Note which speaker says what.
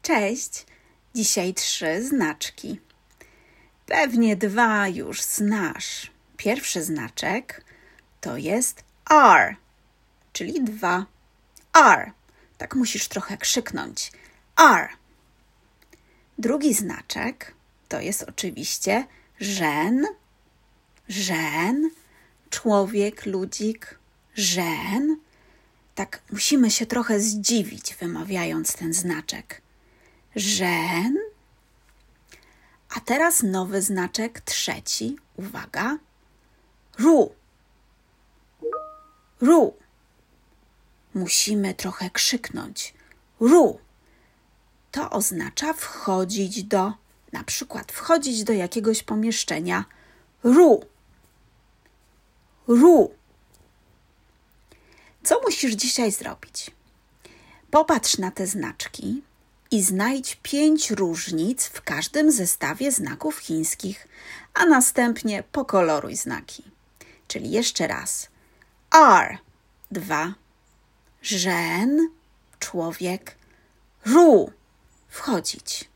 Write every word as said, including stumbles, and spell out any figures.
Speaker 1: Cześć! Dzisiaj trzy znaczki. Pewnie dwa już znasz. Pierwszy znaczek to jest R, czyli dwa. R. Tak musisz trochę krzyknąć. R. Drugi znaczek to jest oczywiście żen. Żen. Człowiek, ludzik. Żen. Tak musimy się trochę zdziwić, wymawiając ten znaczek. Żen. A teraz nowy znaczek, trzeci. Uwaga. Ru. Ru. Musimy trochę krzyknąć. Ru. To oznacza wchodzić do, na przykład wchodzić do jakiegoś pomieszczenia. Ru. Ru. Co musisz dzisiaj zrobić? Popatrz na te znaczki i znajdź pięć różnic w każdym zestawie znaków chińskich, a następnie pokoloruj znaki. Czyli jeszcze raz. R, dwa. Żen, człowiek. Ru, wchodzić.